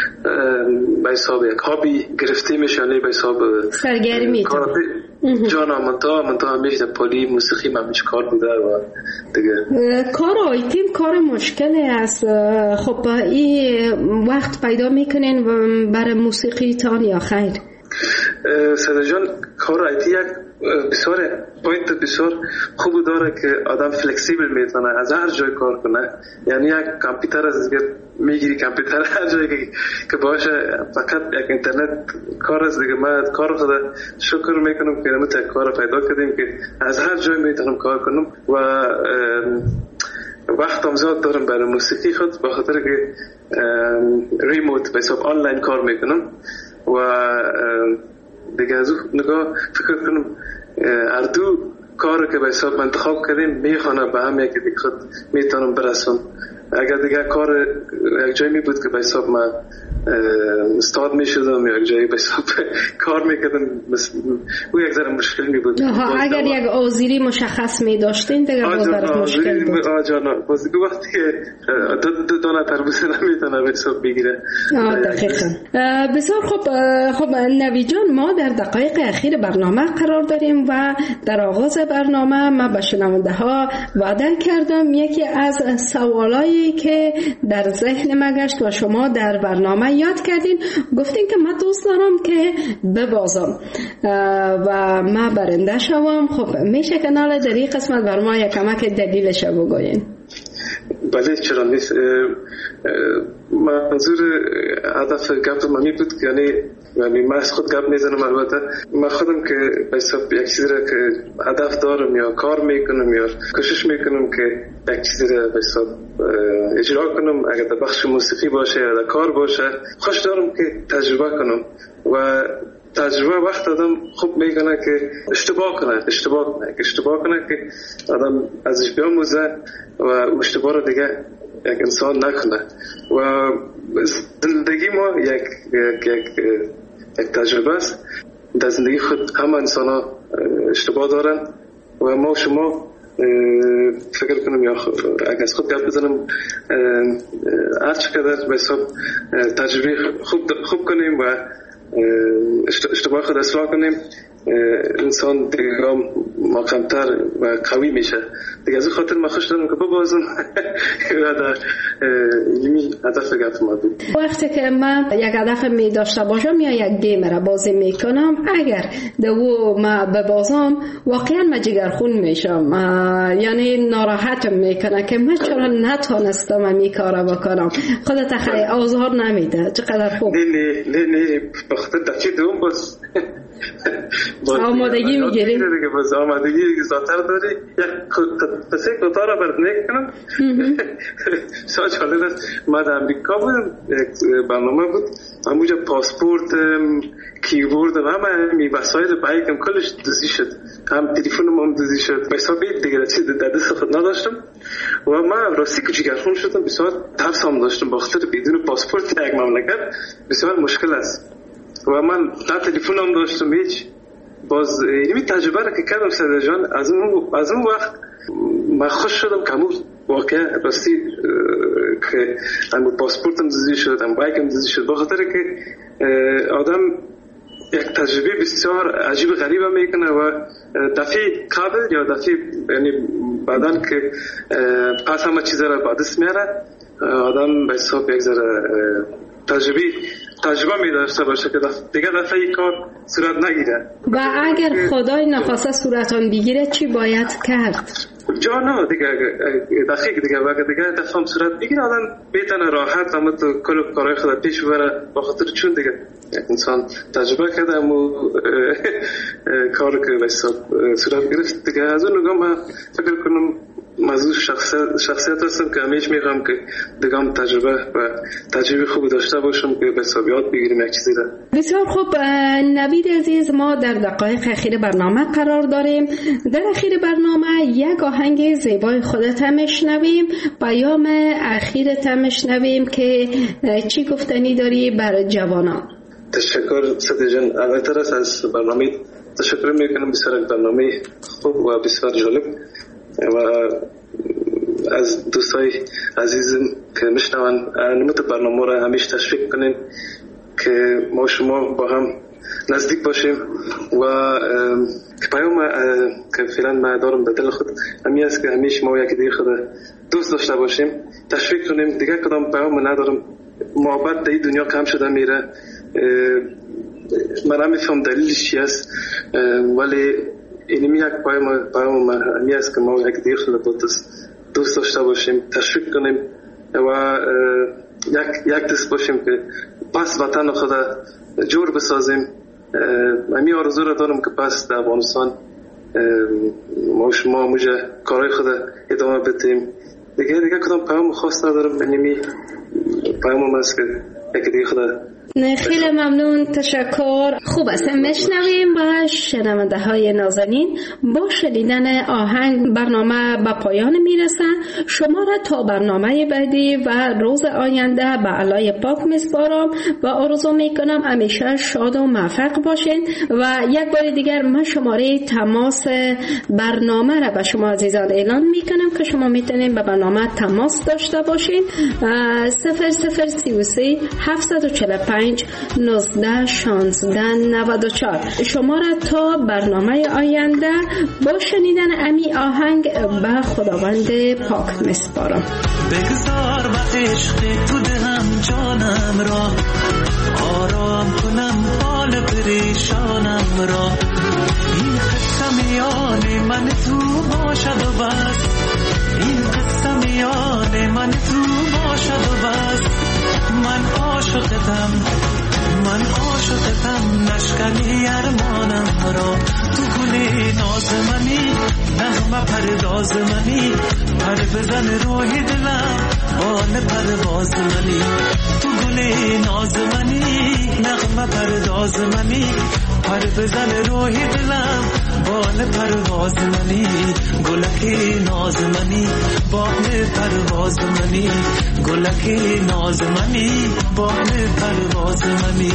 به حساب یک هابی گرفته میشه یعنی به حساب
سرگرمی
جانا منطقه همیشه پولی موسیقی من میشه کار بوده و دیگه
کار آیتیم کار مشکلی است. خب این وقت پیدا میکنین برای موسیقی تان یا خیر؟
صدا جان کار آیتی یک بسیار پوینت بسیار خوب داره که آدم فلکسیبل میتونه از هر جای کار کنه. یعنی یک کامپیوتر از میگیری کامپیوتر هر جایی که باشه فقط یک اینترنت کار است دیگه. من کار خدا شکر میکنم که ما کار پیدا کردیم که از هر جای میتونم کار کنم و وقتم زیاد دارم برای موسیقی خود به خاطر که ریموت به حساب آنلاین کار میکنم و دیگه از نگاه فکر کنم هر دو کار که به حساب انتخاب کردیم میخوانه به هم یکی دیگه خود میتونم برسم. اگر دیگه کار یک جایی می بود که به حساب من استاد میشدم یا یک جایی به حساب کار میکردم او یک ذره مشکل می بود.
اگر یک آذری مشخص می داشتین دیگه باز برات مشکل بود.
باز دیگه وقتی که دو دانه تربوز نمیتونه به حساب بگیره.
دقیقا. بسیار خب نوید جان ما در دقایق اخیر برنامه قرار داریم و در آغاز برنامه ما به شنونده ها وعده کردم یکی از سوالایی که در ذهن ما گشت و شما در برنامه یاد کردین گفتین که من دوست دارم که ببازم و ما برنده شوم. خب میشه که ناله در این قسمت بر ما یک کمک دلیلش بگوین؟
بله چرا نیست. منظور هدف گپ من بود که یعنی من از خود گپ میزنم البته من خودم که به حساب یک چیزی را که هدف دارم یا کار میکنم یا کوشش میکنم که یک چیزی را به حساب اجرا کنم اگر در بخش موسیقی باشه یا در کار باشه خوش دارم که تجربه کنم و تجربه وقت آدم خوب میکنه که اشتباه کنه که آدم ازش بیاموزه و اشتباه رو دیگه یک انسان نکنه و زندگی ما یک تجربه است. در زندگی خود همه انسان ها اشتباه دارن و ما شما فکر کنم یا اگر از خود گپ بزنم هر چقدر به حساب تجربه خوب کنیم و اشتباه خود اصلاح کنیم انسان دیگه محکم‌تر و قوی میشه دیگه. از خاطر من خوش دارم که ببازم در یمی هدف گفت ما بود.
وقتی که من یک هدف می داشته باشم یا یک گیم را بازی میکنم، اگر دو ما ببازم واقعا من جگرخون میشم، یعنی ناراحتم میکنه که من چرا نتونستم این کارا بکنم. خودت خیلی آزار نمیده. چقدر خوب
نه بخاطر دفعه دوم باز
آمادگی میگیری
دیگه، باز آمادگی زیادتر داری. پسه کوتاه را برد نکنم. ساعت جالب است، من در امریکا بودم، یک برنامه بود همونجا پاسپورت، کیبورد و همه وسایل بایکم کلش دزدی شد، هم تلفنم هم دزدی شد. به حساب دیگه چیز در دست خود نداشتم و من راستی که جگرخون شدم. بسیار ترس هم داشتم بخاطر بدون پاسپورت یک مملکت بسیار مشکل است و من نه تلفن هم داشتم هیچ. باز اینمی تجربه را که کردم سیده جان، از اون وقت من خوش شدم که همون واقعا راستی که همون پاسپورتم دزدی شد، هم بایکم دزدی شد، بخاطر که آدم یک تجربه بسیار عجیب غریبه میکنه و دفعه قبل یا دفعه یعنی بعدن که پس همه چیز را با دست میاره، آدم به حساب یک ذره تجربه می داشته باشه که دیگه دفعه کار صورت نگیره.
و اگر خدای نخواسته صورتان بگیره چی باید کرد؟
جانا دیگه دقیق دیگه وقت دیگه دفعه صورت بگیره، آدم بیتنه راحت همه تو کل کارهای خود پیش ببره، بخاطر چون دیگه انسان تجربه کرده و کار که به حساب صورت گرفت دیگه. از اون نگاه من فکر کنم موضوع شخصیت هستم که همیشه میخوام که دیگه هم تجربه خوب داشته باشم که به حساب یاد بگیریم یک چیزی را.
بسیار خوب نوید عزیز، ما در دقایق اخیر برنامه قرار داریم. در اخیر برنامه یک آهنگ زیبای خودت هم میشنویم، پیام اخیرت هم میشنویم که چی گفتنی داری برای جوانان.
تشکر سده جان، اولتر از برنامه تشکر میکنم. بسیار برنامه خوب و بسیار جالب و از دوستای عزیزم که میشنون نموت برنامه را همیشه تشویق کنین که ما شما با هم نزدیک باشیم و پیام که فعلا ما دارم به دل خود همین است که همیشه ما یکی دیگه خود دوست داشته باشیم، تشویق کنیم. دیگه کدام پیام ندارم، محبت در این دنیا کم شده میره. من نمیفهم دلیلش چی است، ولی اینمی یک پیام همی است که ما یک دیگه خود دوست داشته باشیم، تشویق کنیم و یک دست باشیم که پس وطن خود جور بسازیم. همی آرزو را دارم که پس در افغانستان ما شما موجه کارهای خود ادامه بدیم. دیگه کدام پیام خاص ندارم، اینمی پیام است که یک دیگه خود.
خیلی ممنون، تشکر. خوب است، میشنویم با شنونده های نازنین. با شنیدن آهنگ برنامه به پایان میرسه. شما را تا برنامه بعدی و روز آینده به علای پاک میسپارم و آرزو میکنم همیشه شاد و موفق باشین. و یک بار دیگر من شماره تماس برنامه را به شما عزیزان اعلان میکنم که شما میتونین به برنامه تماس داشته باشین. 0033 745 19 16 94. شما را تا برنامه آینده با شنیدن امی آهنگ به خداوند پاک میسپارم.
بگذار به عشق تو دهم جانم را، آرام کنم حال پریشانم را. این قصه میان من تو باشد و بس، این قصه میان من تو باشد و بس. من عاشقتم نشکنی ارمانم را. تو گلی ناز منی، نغمه پرداز منی، پر بزن روحی دلم بال پرواز منی. تو گلی ناز منی، نغمه پرداز منی، پر بزن روحی دلم بال پرواز منی. گلکی ناز منی، بال پرواز منی، گلکی ناز منی، بال پرواز منی.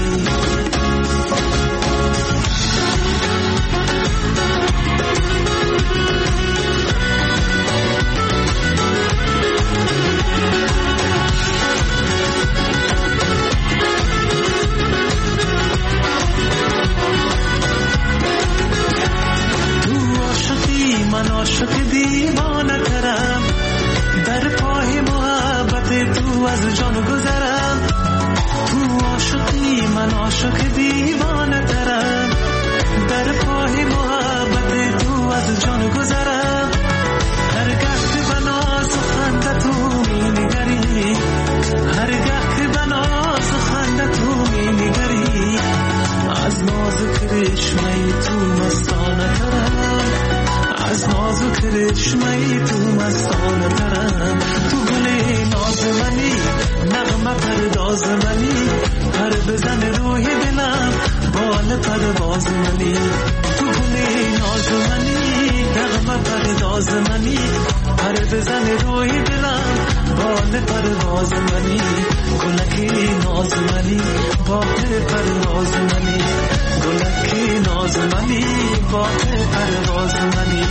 عاشق دیوانه ترم، در پای محبت تو از جان گذرم. تو عاشقی من عاشق دیوانه ترم، در پای محبت تو از جان گذرم. هر گه که به ناز و خنده تو می نگری، هر گه که به ناز و خنده تو می نگری، از نازک رشمه تو مستانه ترم، از نازک رشمه تو مستانه ترم. تو گل ناز منی، نغمه پرداز منی، پر بزن روی دلم، بال پرواز منی. تو گل ناز منی، نغمه پرداز منی، پر بزن روی دلم، بال پرواز منی. گلکی ناز منی، بال پرواز منی، گلکی ناز منی، بال پرواز منی.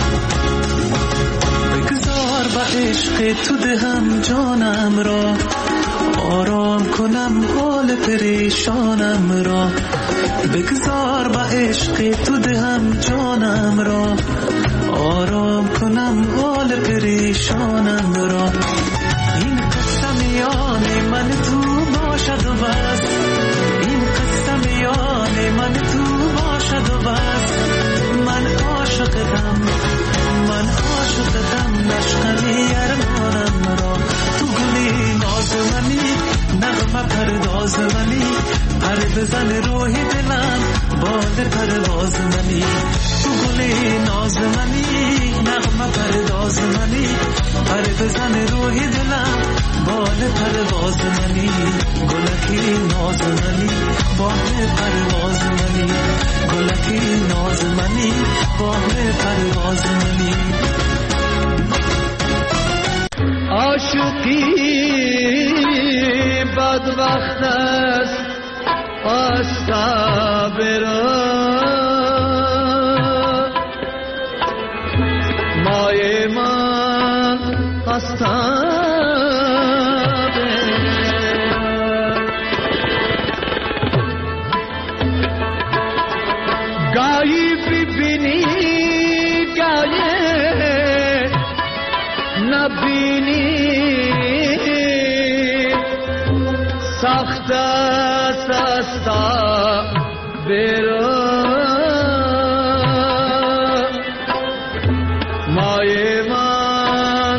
بگذار به عشق تو دهم جانم را، آرام کنم حال پریشانم را. بگذار به عشق تو دهم جانم را، آرام کنم حال پریشانم را. این قصه میان من تو باشد و بس، این قصه میان من تو باشد و بس. من عاشقتم، من عاشقتم، نشکنی ارمانم را. تو گلی ناز منی، نغمه پرداز منی، پر بزن روی دلم، بال پرواز منی. تو گلی ناز منی، نغمه پرداز منی، پر بزن روی دلم، بال پرواز منی. گلکی ناز منی، بال پرواز منی، گلکی ناز منی، بال پرواز منی.
عاشقی بدبخت است از صبر، مای من از صبر. گاهی ببینی گاهی نبینی، سخت است از صبر، مای من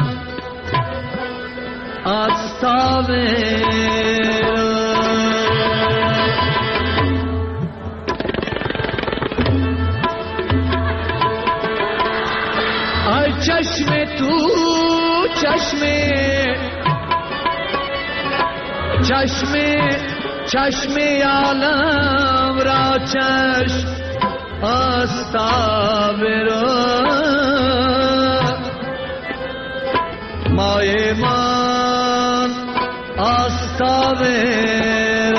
از صبر. ای چشم تو چشم عالم را چشم از صبر، مای من از صبر.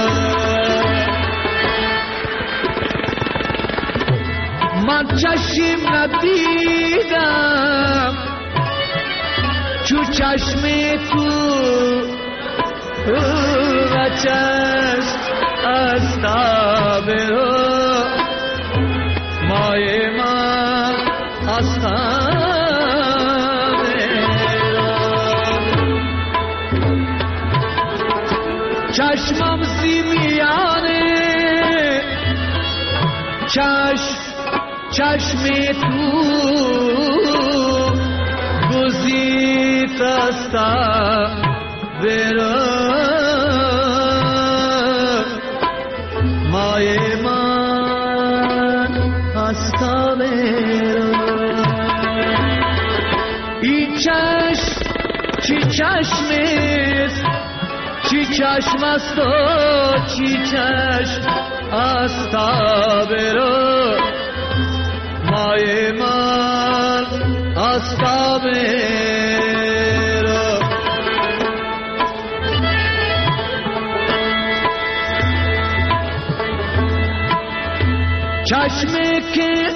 من چشم ندیدم چو چشم تو، و چشم از صبر، مای من از صبر. چشمم زیمیانه چشم تو گزیت است برا، مای من است برا. این چشم چی چشم است، چی چشم است و چی چشم است برا، مای من است برا. چشمی که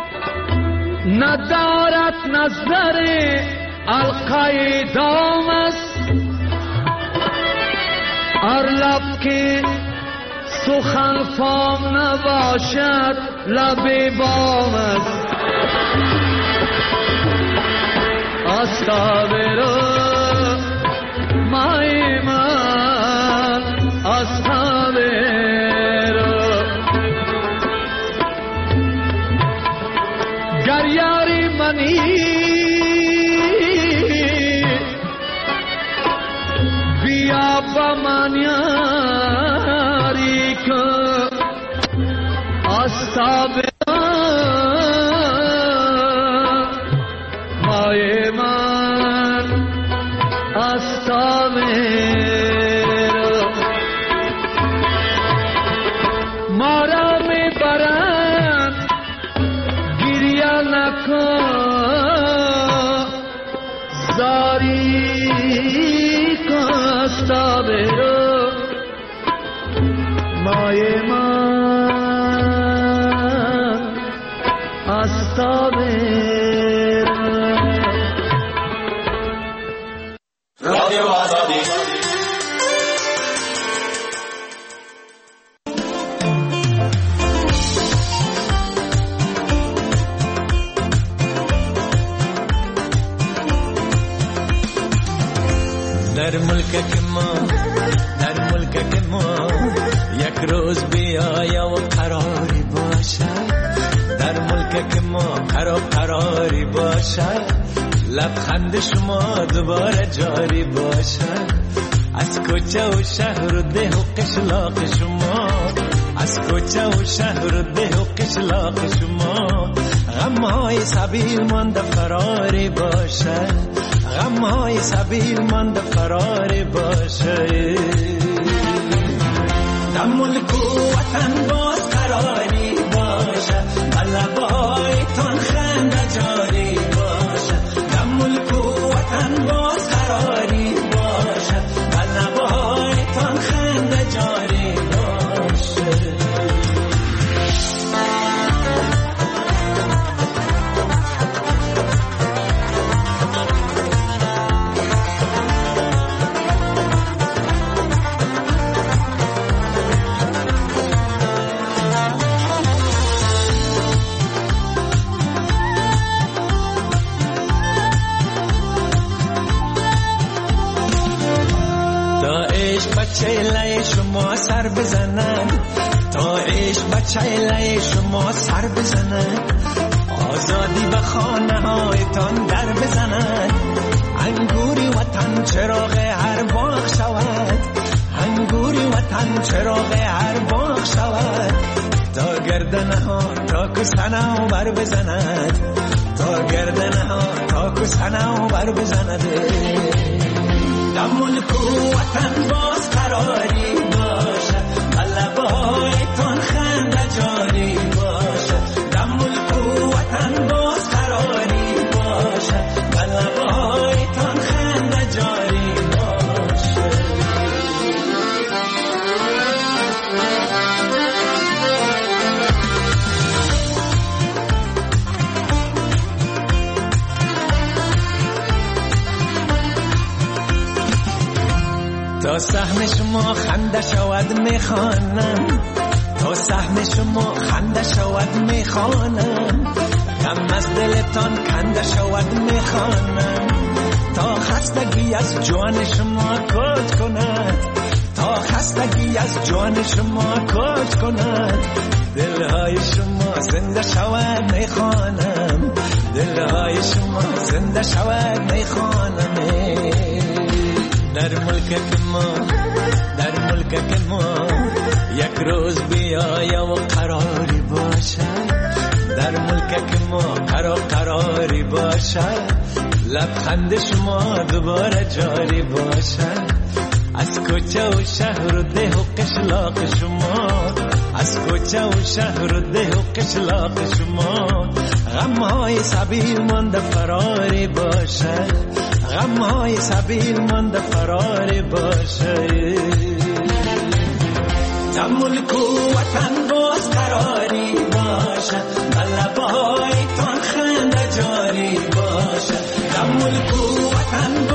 ندارد نظر القای دام است، هر لب که سخن فام نباشد لب بام است. آستا برو مای من آستا برو گر یاری منی بیا با من یاری کن آستا برو مای من آستا برو ما را میبرند گریه نکن زاری کن آستا برو مای من آستا برو
رادیو آزادی
در ملک ما یک روز بیایا و قراری باشد در ملک ما قراری باشد لبخند شما دوباره جاری باشد از کوچه و شهر و ده و قشلاق شما از کوچه و شهر و ده و قشلاق شما غمهای سبیل مانده فراری باشد غمهای سبیل مانده فراری باشد در ملک و وطن باز قراری باشد لبایتان خنده جاری باشد در ملک و وطن باز قراری باشد لبایتان خنده جاری باشد چهله شما سر بزنن تا عشق به چهله شما سر بزنن آزادی به خانه هایتان در بزنن انگوری وطن چراغ هر باغ شود انگوری وطن چراغ هر باغ شود تا گردنه ها تا کسنه بر بزند تا گردنه ها تا کسنه بر بزند در ملک و وطن باز قراری باشد لبایتان خنده جاری باشد در ملک و وطن باز قراری باشد لبایتان خنده جاری باشد تا سهم شما خنده شود میخوانم تا سهم شما خنده شود میخوانم غم از دلتان کنده شود میخوانم تا خستگی از جان شما کج کند تا خستگی از جان شما کج کند دلهای شما زنده شود میخوانم دلهای شما زنده شود میخوانم در ملک ما یک روز بیایا و قراری باشد در ملک ما قراری باشد لبخند شما دوباره جاری باشد از کوچه و شهر و ده و قشلاق شما از کوچه و شهر و ده و قشلاق شما غمهای سبیل مانده فراری باشد غمهای سبیل مانده فراری باشد در ملک و وطن باز قراری باشد لبایتان خنده جاری باشد در ملک و وطن